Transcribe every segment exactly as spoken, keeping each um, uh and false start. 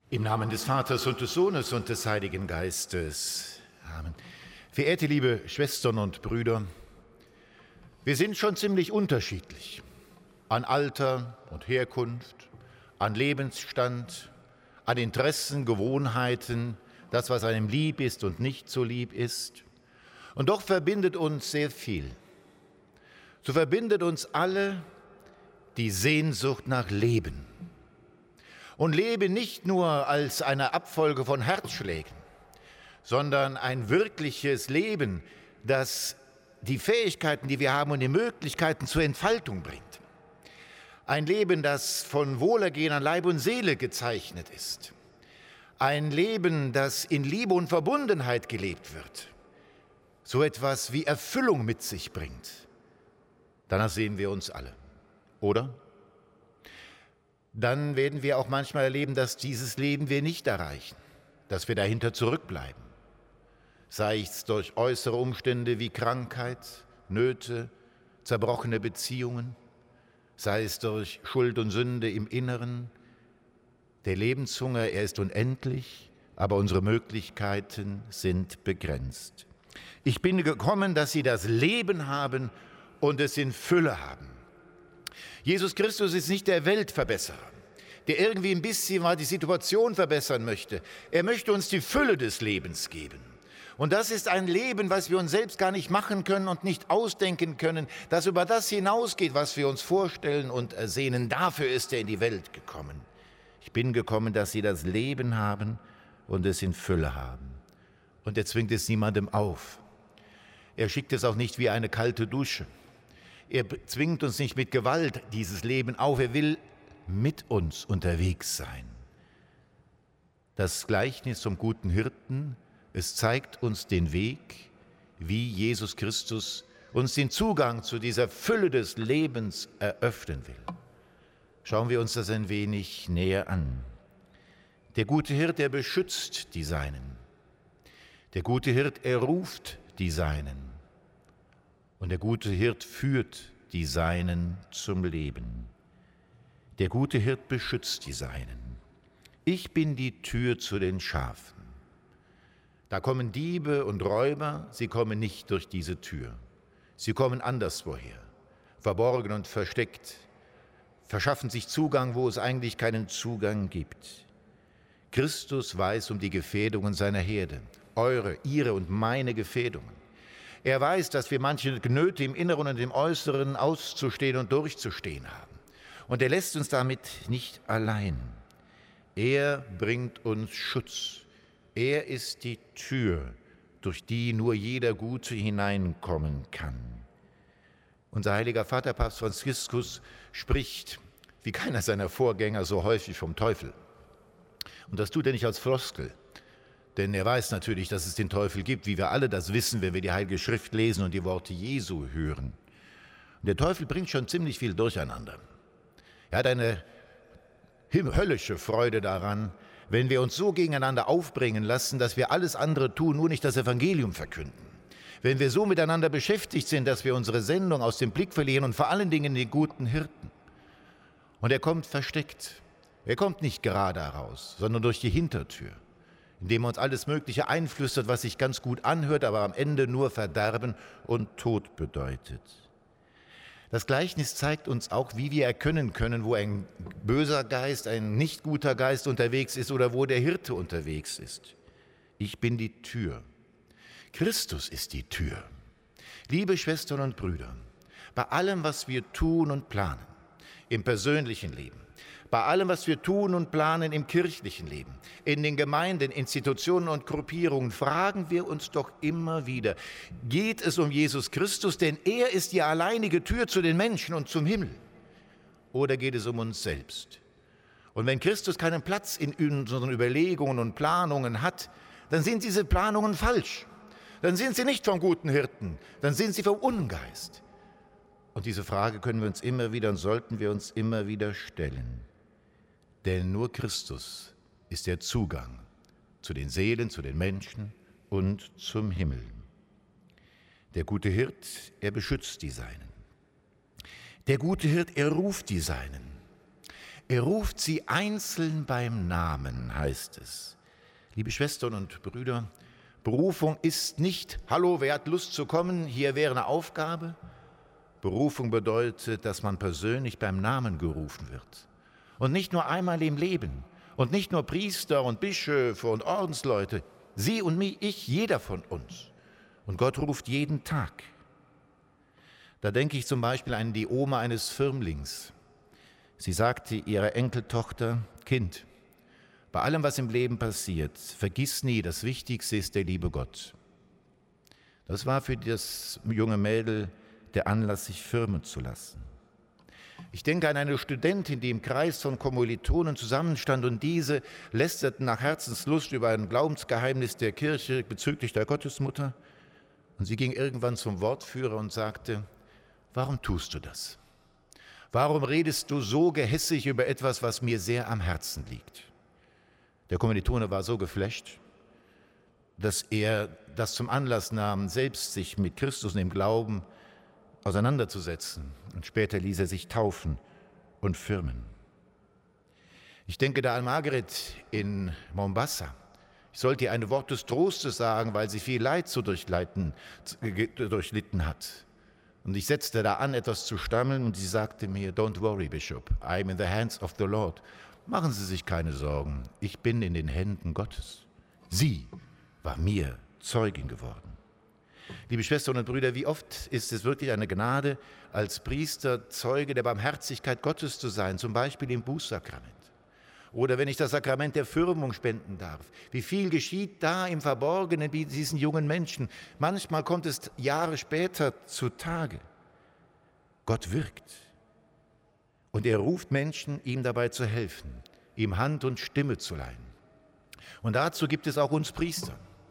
Im Namen des Vaters und des Sohnes und des Heiligen Geistes. Amen. Verehrte liebe Schwestern und Brüder, wir sind schon ziemlich unterschiedlich an Alter und Herkunft, an Lebensstand, an Interessen, Gewohnheiten, das, was einem lieb ist und nicht so lieb ist. Und doch verbindet uns sehr viel. So verbindet uns alle die Sehnsucht nach Leben. Und Leben nicht nur als eine Abfolge von Herzschlägen, sondern ein wirkliches Leben, das die Fähigkeiten, die wir haben und die Möglichkeiten zur Entfaltung bringt. Ein Leben, das von Wohlergehen an Leib und Seele gezeichnet ist. Ein Leben, das in Liebe und Verbundenheit gelebt wird. So etwas wie Erfüllung mit sich bringt. Danach sehen wir uns alle, oder? Dann werden wir auch manchmal erleben, dass dieses Leben wir nicht erreichen, dass wir dahinter zurückbleiben. Sei es durch äußere Umstände wie Krankheit, Nöte, zerbrochene Beziehungen, sei es durch Schuld und Sünde im Inneren. Der Lebenshunger, er ist unendlich, aber unsere Möglichkeiten sind begrenzt. Ich bin gekommen, dass sie das Leben haben und es in Fülle haben. Jesus Christus ist nicht der Weltverbesserer, der irgendwie ein bisschen mal die Situation verbessern möchte. Er möchte uns die Fülle des Lebens geben. Und das ist ein Leben, was wir uns selbst gar nicht machen können und nicht ausdenken können, das über das hinausgeht, was wir uns vorstellen und ersehnen. Dafür ist er in die Welt gekommen. Ich bin gekommen, dass sie das Leben haben und es in Fülle haben. Und er zwingt es niemandem auf. Er schickt es auch nicht wie eine kalte Dusche. Er zwingt uns nicht mit Gewalt dieses Leben auf, er will mit uns unterwegs sein. Das Gleichnis zum guten Hirten, es zeigt uns den Weg, wie Jesus Christus uns den Zugang zu dieser Fülle des Lebens eröffnen will. Schauen wir uns das ein wenig näher an. Der gute Hirt, er beschützt die Seinen. Der gute Hirt, er ruft die Seinen. Und der gute Hirt führt die Seinen zum Leben. Der gute Hirt beschützt die Seinen. Ich bin die Tür zu den Schafen. Da kommen Diebe und Räuber, sie kommen nicht durch diese Tür. Sie kommen anderswoher, verborgen und versteckt, verschaffen sich Zugang, wo es eigentlich keinen Zugang gibt. Christus weiß um die Gefährdungen seiner Herde, eure, ihre und meine Gefährdungen. Er weiß, dass wir manche Nöte im Inneren und im Äußeren auszustehen und durchzustehen haben. Und er lässt uns damit nicht allein. Er bringt uns Schutz. Er ist die Tür, durch die nur jeder Gute hineinkommen kann. Unser heiliger Vater, Papst Franziskus, spricht, wie keiner seiner Vorgänger, so häufig vom Teufel. Und das tut er nicht als Floskel. Denn er weiß natürlich, dass es den Teufel gibt, wie wir alle das wissen, wenn wir die Heilige Schrift lesen und die Worte Jesu hören. Und der Teufel bringt schon ziemlich viel Durcheinander. Er hat eine höllische Freude daran, wenn wir uns so gegeneinander aufbringen lassen, dass wir alles andere tun, nur nicht das Evangelium verkünden. Wenn wir so miteinander beschäftigt sind, dass wir unsere Sendung aus dem Blick verlieren und vor allen Dingen den guten Hirten. Und er kommt versteckt. Er kommt nicht gerade heraus, sondern durch die Hintertür, indem er uns alles Mögliche einflüstert, was sich ganz gut anhört, aber am Ende nur Verderben und Tod bedeutet. Das Gleichnis zeigt uns auch, wie wir erkennen können, wo ein böser Geist, ein nicht guter Geist unterwegs ist oder wo der Hirte unterwegs ist. Ich bin die Tür. Christus ist die Tür. Liebe Schwestern und Brüder, bei allem, was wir tun und planen, im persönlichen Leben, bei allem, was wir tun und planen im kirchlichen Leben, in den Gemeinden, Institutionen und Gruppierungen, fragen wir uns doch immer wieder, geht es um Jesus Christus, denn er ist die alleinige Tür zu den Menschen und zum Himmel? Oder geht es um uns selbst? Und wenn Christus keinen Platz in unseren Überlegungen und Planungen hat, dann sind diese Planungen falsch. Dann sind sie nicht vom guten Hirten, dann sind sie vom Ungeist. Und diese Frage können wir uns immer wieder und sollten wir uns immer wieder stellen. Denn nur Christus ist der Zugang zu den Seelen, zu den Menschen und zum Himmel. Der gute Hirt, er beschützt die Seinen. Der gute Hirt, er ruft die Seinen. Er ruft sie einzeln beim Namen, heißt es. Liebe Schwestern und Brüder, Berufung ist nicht, hallo, wer hat Lust zu kommen, hier wäre eine Aufgabe. Berufung bedeutet, dass man persönlich beim Namen gerufen wird. Und nicht nur einmal im Leben. Und nicht nur Priester und Bischöfe und Ordensleute. Sie und mich, ich, jeder von uns. Und Gott ruft jeden Tag. Da denke ich zum Beispiel an die Oma eines Firmlings. Sie sagte ihrer Enkeltochter, Kind, bei allem, was im Leben passiert, vergiss nie, das Wichtigste ist der liebe Gott. Das war für das junge Mädel der Anlass, sich firmen zu lassen. Ich denke an eine Studentin, die im Kreis von Kommilitonen zusammenstand und diese lästerten nach Herzenslust über ein Glaubensgeheimnis der Kirche bezüglich der Gottesmutter. Und sie ging irgendwann zum Wortführer und sagte, warum tust du das? Warum redest du so gehässig über etwas, was mir sehr am Herzen liegt? Der Kommilitone war so geflasht, dass er das zum Anlass nahm, selbst sich mit Christus und dem Glauben auseinanderzusetzen. Und später ließ er sich taufen und firmen. Ich denke da an Margaret in Mombasa. Ich sollte ihr ein Wort des Trostes sagen, weil sie viel Leid zu durchlitten hat. Und ich setzte da an, etwas zu stammeln, und sie sagte mir, Don't worry, Bishop, I'm in the hands of the Lord. Machen Sie sich keine Sorgen, ich bin in den Händen Gottes. Sie war mir Zeugin geworden. Liebe Schwestern und Brüder, wie oft ist es wirklich eine Gnade, als Priester Zeuge der Barmherzigkeit Gottes zu sein, zum Beispiel im Bußsakrament. Oder wenn ich das Sakrament der Firmung spenden darf. Wie viel geschieht da im Verborgenen bei diesen jungen Menschen? Manchmal kommt es Jahre später zutage. Gott wirkt. Und er ruft Menschen, ihm dabei zu helfen, ihm Hand und Stimme zu leihen. Und dazu gibt es auch uns Priester.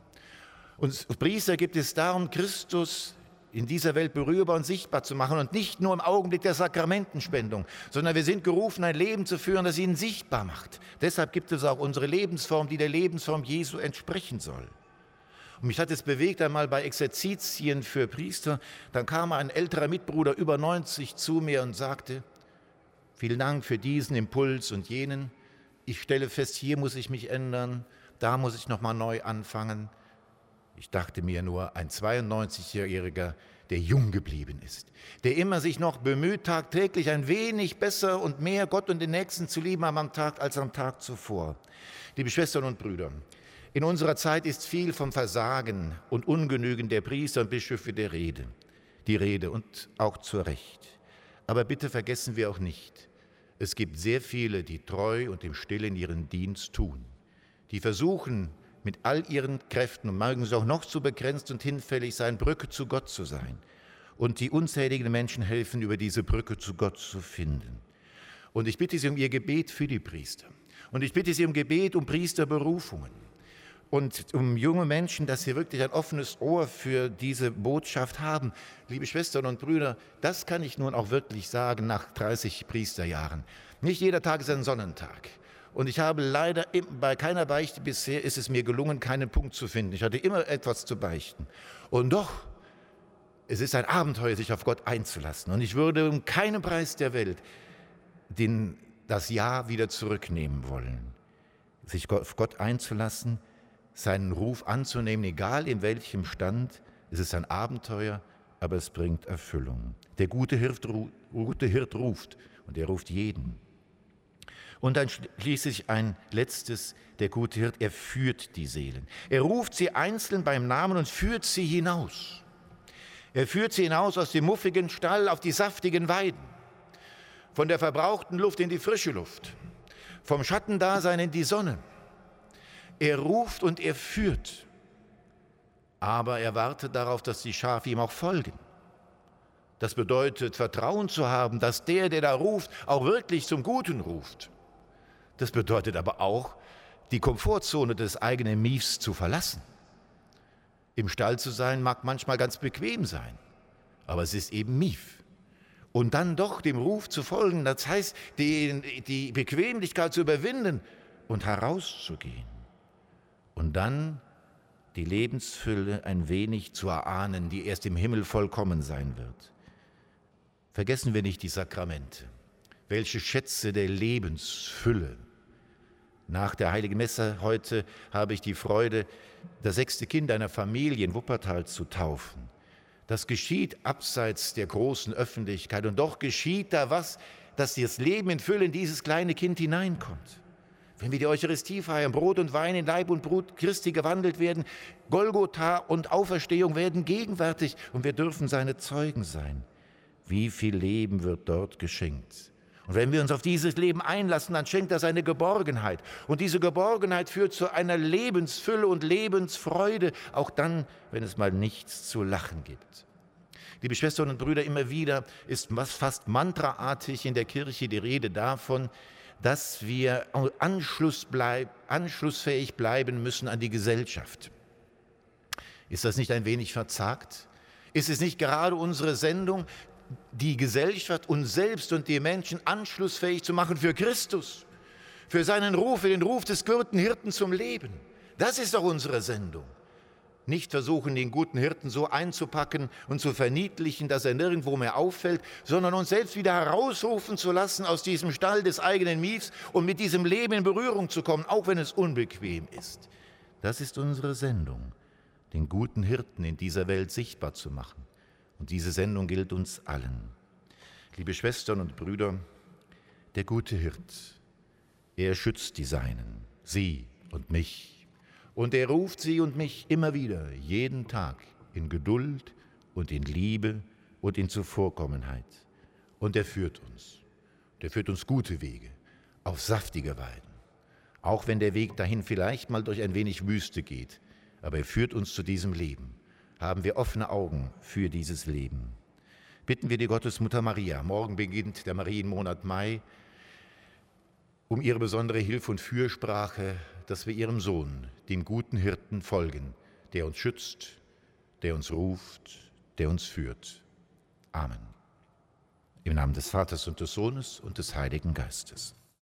Uns Priester gibt es darum, Christus in dieser Welt berührbar und sichtbar zu machen und nicht nur im Augenblick der Sakramentenspendung, sondern wir sind gerufen, ein Leben zu führen, das ihn sichtbar macht. Deshalb gibt es auch unsere Lebensform, die der Lebensform Jesu entsprechen soll. Und mich hat es bewegt, einmal bei Exerzitien für Priester, dann kam ein älterer Mitbruder über neunzig zu mir und sagte, vielen Dank für diesen Impuls und jenen. Ich stelle fest, hier muss ich mich ändern, da muss ich nochmal neu anfangen. Ich dachte mir nur, ein zweiundneunzigjähriger, der jung geblieben ist, der immer sich noch bemüht, tagtäglich ein wenig besser und mehr Gott und den Nächsten zu lieben am Tag als am Tag zuvor. Liebe Schwestern und Brüder, in unserer Zeit ist viel vom Versagen und Ungenügen der Priester und Bischöfe der Rede, die Rede und auch zu Recht. Aber bitte vergessen wir auch nicht, es gibt sehr viele, die treu und im Stillen ihren Dienst tun, die versuchen, mit all ihren Kräften, und mögen sie auch noch so begrenzt und hinfällig sein, Brücke zu Gott zu sein und die unzähligen Menschen helfen, über diese Brücke zu Gott zu finden. Und ich bitte Sie um Ihr Gebet für die Priester. Und ich bitte Sie um Gebet um Priesterberufungen und um junge Menschen, dass sie wirklich ein offenes Ohr für diese Botschaft haben. Liebe Schwestern und Brüder, das kann ich nun auch wirklich sagen nach dreißig Priesterjahren. Nicht jeder Tag ist ein Sonnentag. Und ich habe leider bei keiner Beichte bisher ist es mir gelungen, keinen Punkt zu finden. Ich hatte immer etwas zu beichten. Und doch, es ist ein Abenteuer, sich auf Gott einzulassen. Und ich würde um keinen Preis der Welt den, das Ja wieder zurücknehmen wollen. Sich auf Gott einzulassen, seinen Ruf anzunehmen, egal in welchem Stand, es ist ein Abenteuer, aber es bringt Erfüllung. Der gute Hirt, gute Hirt ruft und er ruft jeden. Und dann schließlich ein letztes, der gute Hirt, er führt die Seelen. Er ruft sie einzeln beim Namen und führt sie hinaus. Er führt sie hinaus aus dem muffigen Stall auf die saftigen Weiden, von der verbrauchten Luft in die frische Luft, vom Schattendasein in die Sonne. Er ruft und er führt, aber er wartet darauf, dass die Schafe ihm auch folgen. Das bedeutet, Vertrauen zu haben, dass der, der da ruft, auch wirklich zum Guten ruft. Das bedeutet aber auch, die Komfortzone des eigenen Miefs zu verlassen. Im Stall zu sein mag manchmal ganz bequem sein, aber es ist eben Mief. Und dann doch dem Ruf zu folgen, das heißt, die, die Bequemlichkeit zu überwinden und herauszugehen. Und dann die Lebensfülle ein wenig zu erahnen, die erst im Himmel vollkommen sein wird. Vergessen wir nicht die Sakramente. welche Schätze der Lebensfülle. Nach der Heiligen Messe heute habe ich die Freude, das sechste Kind einer Familie in Wuppertal zu taufen. Das geschieht abseits der großen Öffentlichkeit und doch geschieht da was, dass das Leben in Fülle in dieses kleine Kind hineinkommt. Wenn wir die Eucharistie feiern, Brot und Wein in Leib und Blut Christi gewandelt werden, Golgotha und Auferstehung werden gegenwärtig und wir dürfen seine Zeugen sein. Wie viel Leben wird dort geschenkt? Und wenn wir uns auf dieses Leben einlassen, dann schenkt das eine Geborgenheit. Und diese Geborgenheit führt zu einer Lebensfülle und Lebensfreude, auch dann, wenn es mal nichts zu lachen gibt. Liebe Schwestern und Brüder, immer wieder ist fast mantraartig in der Kirche die Rede davon, dass wir Anschluss bleib, anschlussfähig bleiben müssen an die Gesellschaft. Ist das nicht ein wenig verzagt? Ist es nicht gerade unsere Sendung, die Gesellschaft, uns selbst und die Menschen anschlussfähig zu machen für Christus, für seinen Ruf, für den Ruf des guten Hirten zum Leben? Das ist doch unsere Sendung. Nicht versuchen, den guten Hirten so einzupacken und zu verniedlichen, dass er nirgendwo mehr auffällt, sondern uns selbst wieder herausrufen zu lassen aus diesem Stall des eigenen Miefs und mit diesem Leben in Berührung zu kommen, auch wenn es unbequem ist. Das ist unsere Sendung, den guten Hirten in dieser Welt sichtbar zu machen. Und diese Sendung gilt uns allen. Liebe Schwestern und Brüder, der gute Hirt, er schützt die Seinen, Sie und mich. Und er ruft Sie und mich immer wieder, jeden Tag, in Geduld und in Liebe und in Zuvorkommenheit. Und er führt uns. Der führt uns gute Wege, auf saftige Weiden. Auch wenn der Weg dahin vielleicht mal durch ein wenig Wüste geht, aber er führt uns zu diesem Leben. Haben wir offene Augen für dieses Leben. Bitten wir die Gottesmutter Maria, morgen beginnt der Marienmonat Mai, um ihre besondere Hilfe und Fürsprache, dass wir ihrem Sohn, dem guten Hirten, folgen, der uns schützt, der uns ruft, der uns führt. Amen. Im Namen des Vaters und des Sohnes und des Heiligen Geistes.